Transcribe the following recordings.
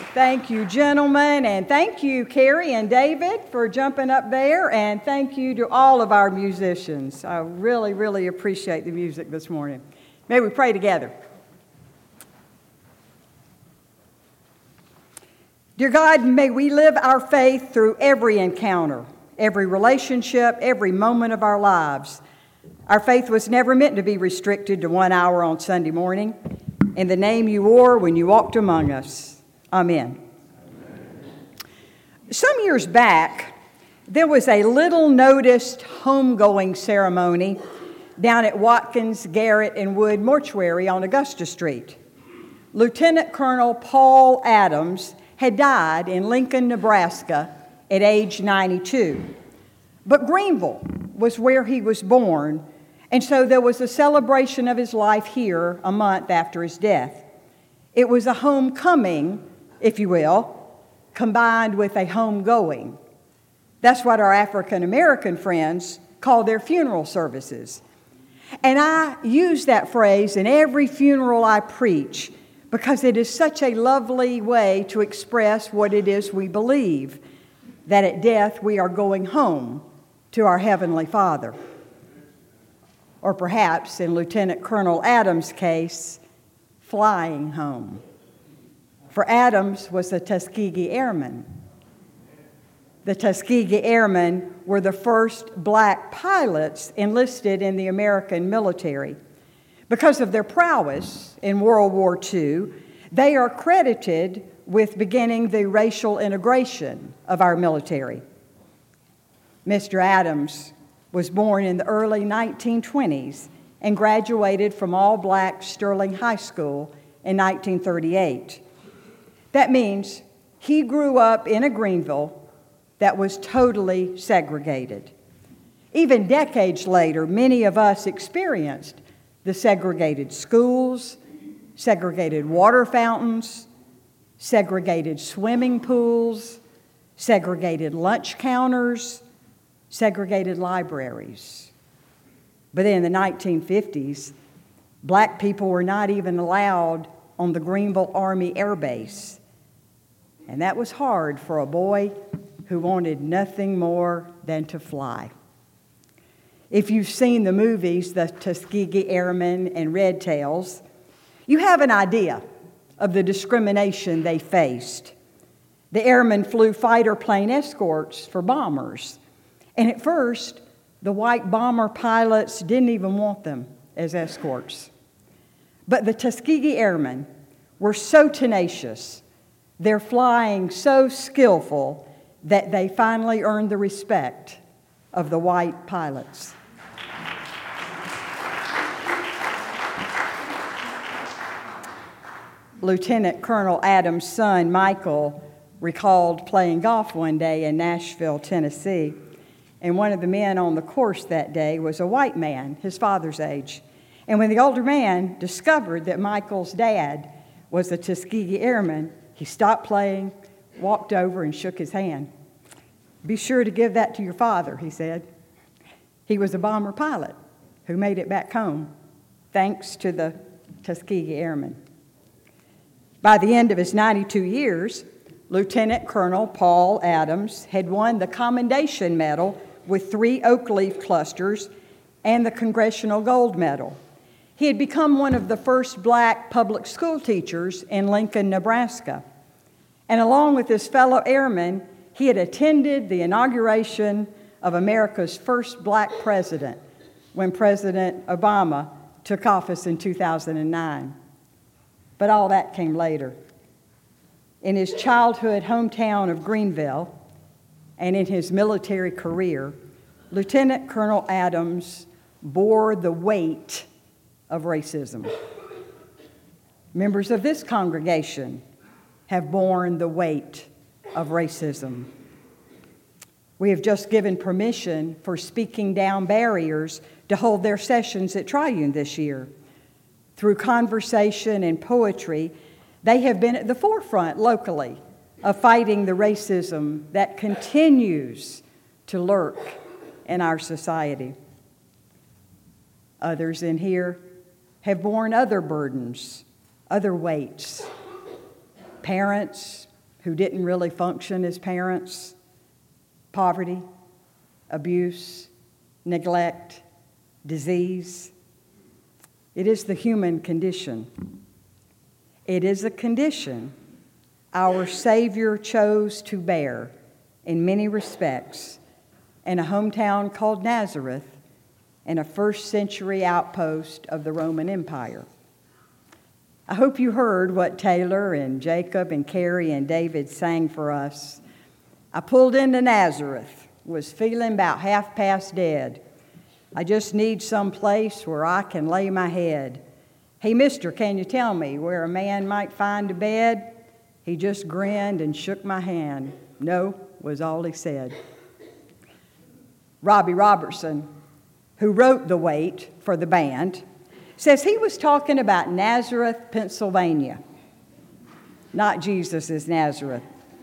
Thank you, gentlemen, and thank you, Carrie and David, for jumping up there, and thank you to all of our musicians. I really, really appreciate the music this morning. May we pray together. Dear God, may we live our faith through every encounter, every relationship, every moment of our lives. Our faith was never meant to be restricted to 1 hour on Sunday morning. In the name you wore when you walked among us. Amen. Some years back, there was a little noticed homegoing ceremony down at Watkins, Garrett, and Wood Mortuary on Augusta Street. Lieutenant Colonel Paul Adams had died in Lincoln, Nebraska at age 92. But Greenville was where he was born, and so there was a celebration of his life here a month after his death. It was a homecoming, if you will, combined with a homegoing. That's what our African American friends call their funeral services. And I use that phrase in every funeral I preach because it is such a lovely way to express what it is we believe, that at death we are going home to our Heavenly Father. Or perhaps, in Lieutenant Colonel Adams' case, flying home. For Adams was the Tuskegee Airmen. The Tuskegee Airmen were the first black pilots enlisted in the American military. Because of their prowess in World War II, they are credited with beginning the racial integration of our military. Mr. Adams was born in the early 1920s and graduated from all-black Sterling High School in 1938. That means he grew up in a Greenville that was totally segregated. Even decades later, many of us experienced the segregated schools, segregated water fountains, segregated swimming pools, segregated lunch counters, segregated libraries. But in the 1950s, black people were not even allowed on the Greenville Army Air Base. And that was hard for a boy who wanted nothing more than to fly. If you've seen the movies, the Tuskegee Airmen and Red Tails, you have an idea of the discrimination they faced. The airmen flew fighter plane escorts for bombers. And at first, the white bomber pilots didn't even want them as escorts. But the Tuskegee Airmen were so tenacious, their flying so skillful, that they finally earned the respect of the white pilots. Lieutenant Colonel Adams' son, Michael, recalled playing golf one day in Nashville, Tennessee. And one of the men on the course that day was a white man, his father's age. And when the older man discovered that Michael's dad was a Tuskegee Airman, he stopped playing, walked over, and shook his hand. "Be sure to give that to your father," he said. He was a bomber pilot who made it back home, thanks to the Tuskegee Airmen. By the end of his 92 years, Lieutenant Colonel Paul Adams had won the Commendation Medal with 3 oak leaf clusters and the Congressional Gold Medal. He had become one of the first black public school teachers in Lincoln, Nebraska. And along with his fellow airmen, he had attended the inauguration of America's first black president when President Obama took office in 2009. But all that came later. In his childhood hometown of Greenville and in his military career, Lieutenant Colonel Adams bore the weight of racism. Members of this congregation have borne the weight of racism. We have just given permission for Speaking Down Barriers to hold their sessions at Triune this year. Through conversation and poetry, they have been at the forefront locally of fighting the racism that continues to lurk in our society. Others in here have borne other burdens, other weights. Parents, who didn't really function as parents, poverty, abuse, neglect, disease. It is the human condition. It is a condition our Savior chose to bear in many respects in a hometown called Nazareth, in a first-century outpost of the Roman Empire. I hope you heard what Taylor and Jacob and Carrie and David sang for us. I pulled into Nazareth, was feeling about half past dead. I just need some place where I can lay my head. Hey, mister, can you tell me where a man might find a bed? He just grinned and shook my hand. No, was all he said. Robbie Robertson, who wrote The Wait for the band, says he was talking about Nazareth, Pennsylvania, not Jesus' Nazareth.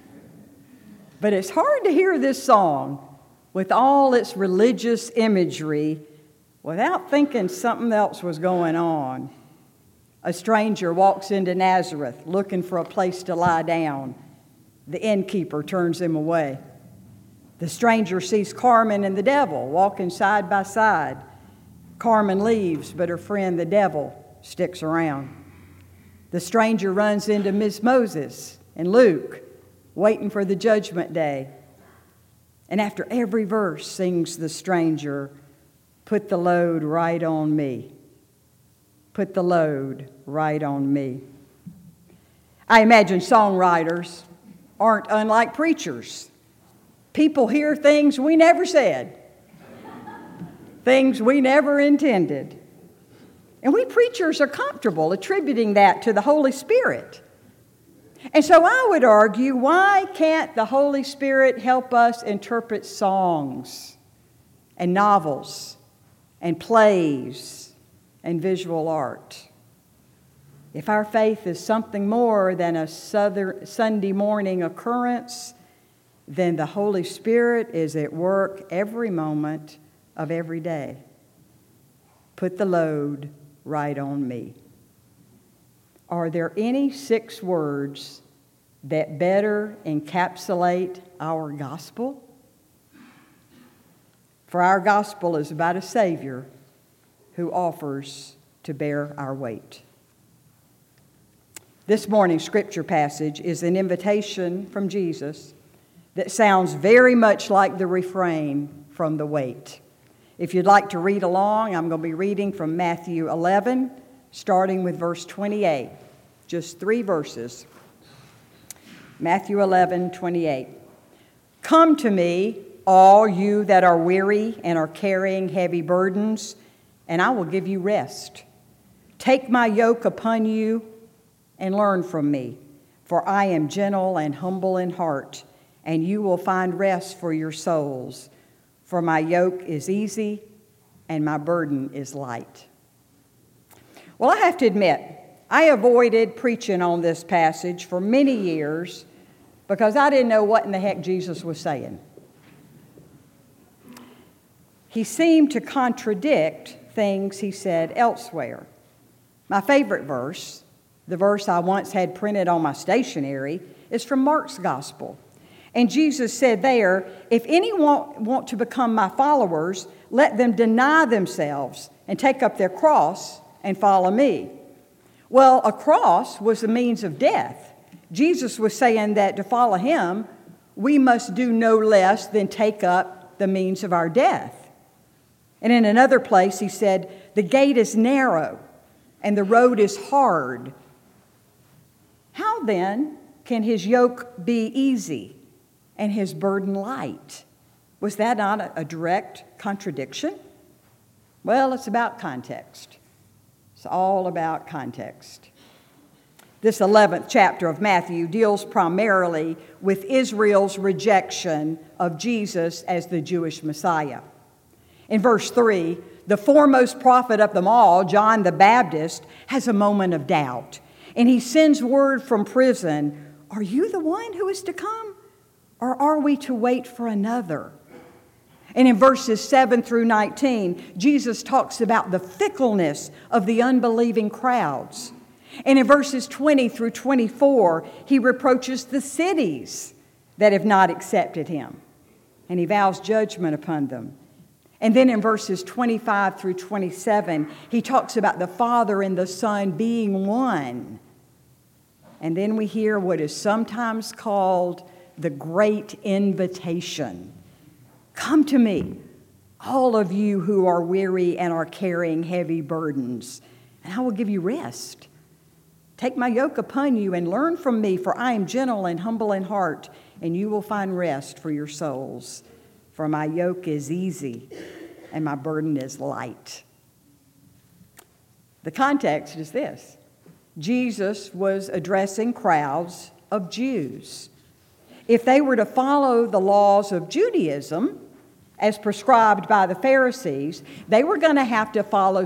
But it's hard to hear this song with all its religious imagery without thinking something else was going on. A stranger walks into Nazareth looking for a place to lie down. The innkeeper turns him away. The stranger sees Carmen and the devil walking side by side. Carmen leaves, but her friend the devil sticks around. The stranger runs into Miss Moses and Luke, waiting for the judgment day. And after every verse sings the stranger, "Put the load right on me. Put the load right on me." I imagine songwriters aren't unlike preachers. People hear things we never said, things we never intended. And we preachers are comfortable attributing that to the Holy Spirit. And so I would argue, why can't the Holy Spirit help us interpret songs and novels and plays and visual art? If our faith is something more than a Sunday morning occurrence, then the Holy Spirit is at work every moment of every day. Put the load right on me. Are there any 6 words that better encapsulate our gospel? For our gospel is about a Savior who offers to bear our weight. This morning's scripture passage is an invitation from Jesus that sounds very much like the refrain from The Wait. If you'd like to read along, I'm going to be reading from Matthew 11, starting with verse 28. Just 3 verses. Matthew 11, 28. "Come to me, all you that are weary and are carrying heavy burdens, and I will give you rest. Take my yoke upon you and learn from me, for I am gentle and humble in heart, and you will find rest for your souls. For my yoke is easy and my burden is light." Well, I have to admit, I avoided preaching on this passage for many years because I didn't know what in the heck Jesus was saying. He seemed to contradict things he said elsewhere. My favorite verse, the verse I once had printed on my stationery, is from Mark's Gospel. And Jesus said there, "If anyone want to become my followers, let them deny themselves and take up their cross and follow me." Well, a cross was the means of death. Jesus was saying that to follow him, we must do no less than take up the means of our death. And in another place, he said, "The gate is narrow and the road is hard." How then can his yoke be easy and his burden light? Was that not a direct contradiction? Well, it's about context. It's all about context. This 11th chapter of Matthew deals primarily with Israel's rejection of Jesus as the Jewish Messiah. In verse 3, the foremost prophet of them all, John the Baptist, has a moment of doubt. And he sends word from prison, "Are you the one who is to come? Or are we to wait for another?" And in verses 7 through 19, Jesus talks about the fickleness of the unbelieving crowds. And in verses 20 through 24, he reproaches the cities that have not accepted him, and he vows judgment upon them. And then in verses 25 through 27, he talks about the Father and the Son being one. And then we hear what is sometimes called the Great Invitation. Come to me, all of you who are weary and are carrying heavy burdens, and I will give you rest. Take my yoke upon you and learn from me, for I am gentle and humble in heart, and you will find rest for your souls. For my yoke is easy and my burden is light. The context is this. Jesus was addressing crowds of Jews. If they were to follow the laws of Judaism, as prescribed by the Pharisees, they were going to have to follow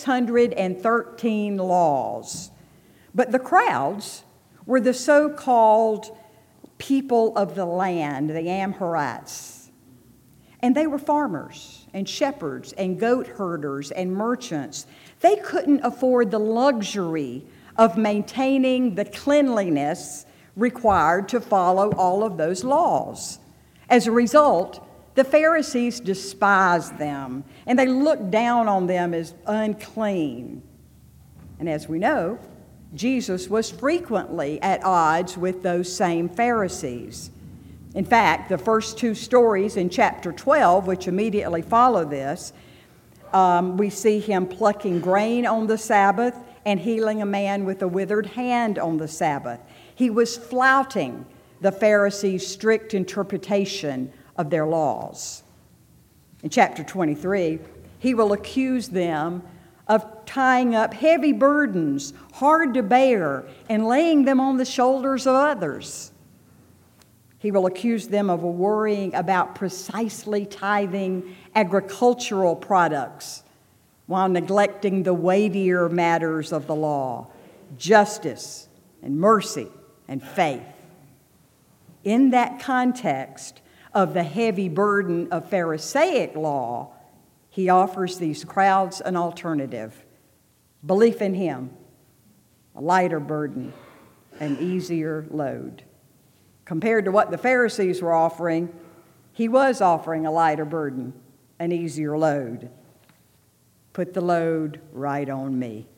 613 laws. But the crowds were the so-called people of the land, the Amorites. And they were farmers and shepherds and goat herders and merchants. They couldn't afford the luxury of maintaining the cleanliness required to follow all of those laws. As a result, the Pharisees despised them, and they looked down on them as unclean. And as we know, Jesus was frequently at odds with those same Pharisees. In fact, the first two stories in chapter 12, which immediately follow this, we see him plucking grain on the Sabbath and healing a man with a withered hand on the Sabbath. He was flouting the Pharisees' strict interpretation of their laws. In chapter 23, he will accuse them of tying up heavy burdens, hard to bear, and laying them on the shoulders of others. He will accuse them of worrying about precisely tithing agricultural products while neglecting the weightier matters of the law, justice and mercy and faith. In that context of the heavy burden of Pharisaic law, he offers these crowds an alternative: belief in him, a lighter burden, an easier load. Compared to what the Pharisees were offering, he was offering a lighter burden, an easier load. Put the load right on me.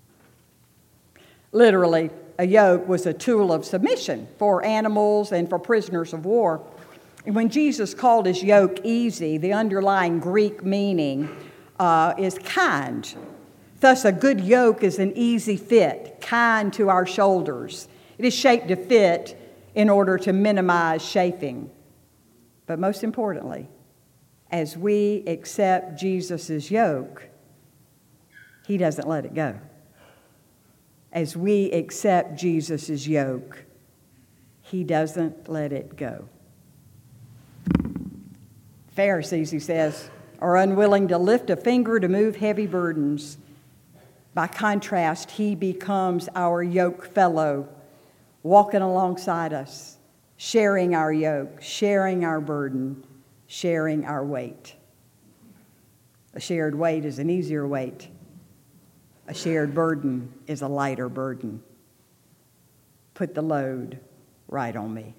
Literally, a yoke was a tool of submission for animals and for prisoners of war. And when Jesus called his yoke easy, the underlying Greek meaning is kind. Thus, a good yoke is an easy fit, kind to our shoulders. It is shaped to fit in order to minimize chafing. But most importantly, as we accept Jesus' yoke, he doesn't let it go. As we accept Jesus' yoke, he doesn't let it go. Pharisees, he says, are unwilling to lift a finger to move heavy burdens. By contrast, he becomes our yoke fellow, walking alongside us, sharing our yoke, sharing our burden, sharing our weight. A shared weight is an easier weight. A shared burden is a lighter burden. Put the load right on me.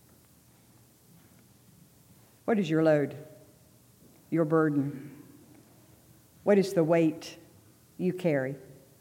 What is your load? Your burden? What is the weight you carry?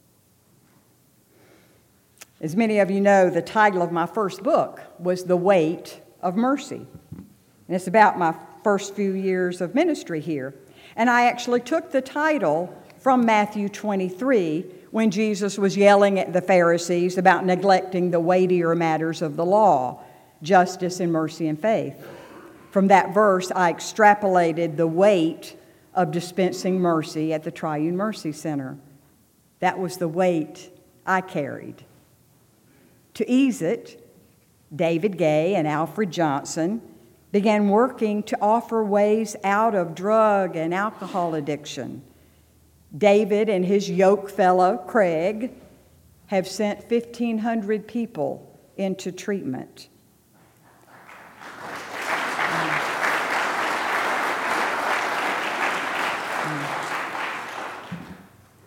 As many of you know, the title of my first book was The Weight of Mercy. And it's about my first few years of ministry here. And I actually took the title from Matthew 23 when Jesus was yelling at the Pharisees about neglecting the weightier matters of the law, justice and mercy and faith. From that verse, I extrapolated the weight of dispensing mercy at the Triune Mercy Center. That was the weight I carried. To ease it, David Gay and Alfred Johnson began working to offer ways out of drug and alcohol addiction. David and his yoke fellow, Craig, have sent 1,500 people into treatment.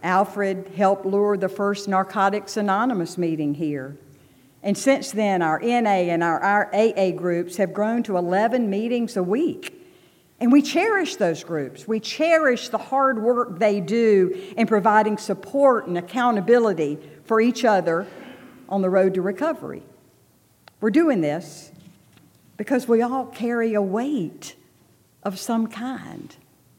Alfred helped lure the first Narcotics Anonymous meeting here. And since then, our NA and our AA groups have grown to 11 meetings a week. And we cherish those groups. We cherish the hard work they do in providing support and accountability for each other on the road to recovery. We're doing this because we all carry a weight of some kind.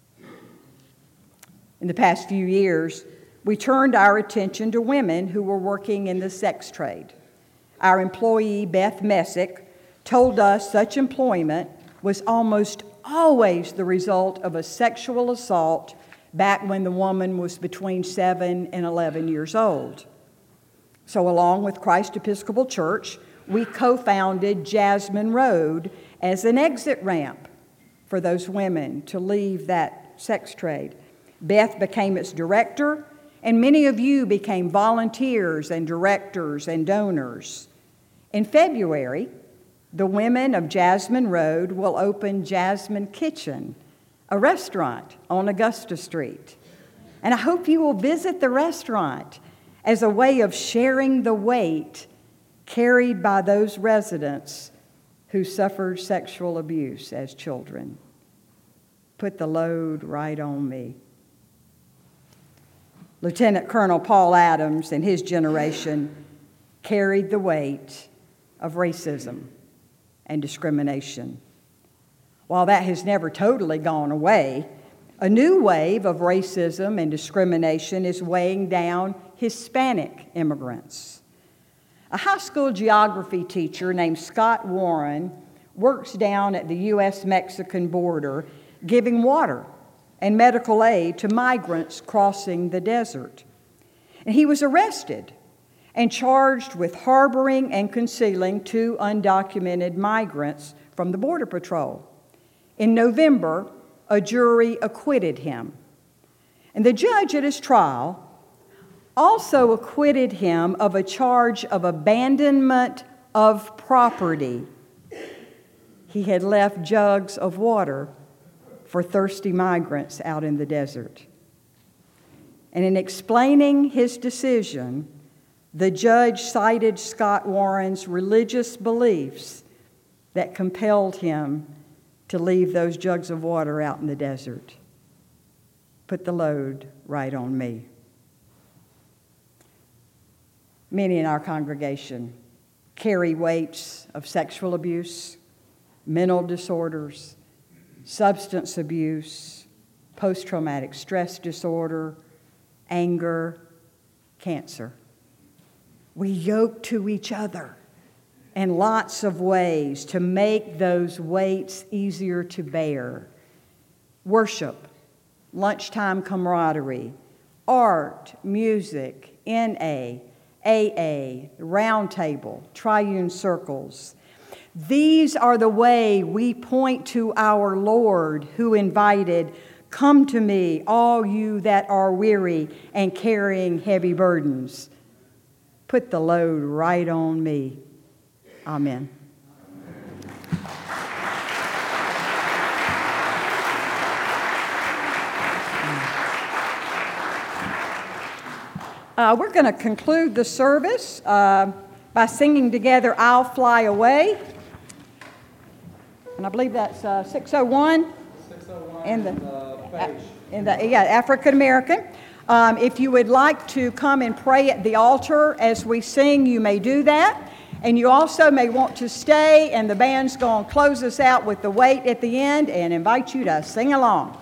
In the past few years, we turned our attention to women who were working in the sex trade. Our employee, Beth Messick, told us such employment was almost always the result of a sexual assault back when the woman was between 7 and 11 years old. So along with Christ Episcopal Church, we co-founded Jasmine Road as an exit ramp for those women to leave that sex trade. Beth became its director, and many of you became volunteers and directors and donors. In February, the women of Jasmine Road will open Jasmine Kitchen, a restaurant on Augusta Street. And I hope you will visit the restaurant as a way of sharing the weight carried by those residents who suffered sexual abuse as children. Put the load right on me. Lieutenant Colonel Paul Adams and his generation carried the weight of racism and discrimination. While that has never totally gone away, a new wave of racism and discrimination is weighing down Hispanic immigrants. A high school geography teacher named Scott Warren works down at the U.S.-Mexican border giving water and medical aid to migrants crossing the desert. And he was arrested and charged with harboring and concealing 2 undocumented migrants from the Border Patrol. In November, a jury acquitted him. And the judge at his trial also acquitted him of a charge of abandonment of property. He had left jugs of water for thirsty migrants out in the desert. And in explaining his decision, the judge cited Scott Warren's religious beliefs that compelled him to leave those jugs of water out in the desert. Put the load right on me. Many in our congregation carry weights of sexual abuse, mental disorders, substance abuse, post-traumatic stress disorder, anger, cancer. We yoke to each other in lots of ways to make those weights easier to bear. Worship, lunchtime camaraderie, art, music, NA, AA, round table, triune circles. These are the way we point to our Lord who invited, "Come to me, all you that are weary and carrying heavy burdens. Put the load right on me." Amen. We're going to conclude the service by singing together "I'll Fly Away." And I believe that's 601. 601 in the African American. If you would like to come and pray at the altar as we sing, you may do that. And you also may want to stay, and the band's going to close us out with the weight at the end and invite you to sing along.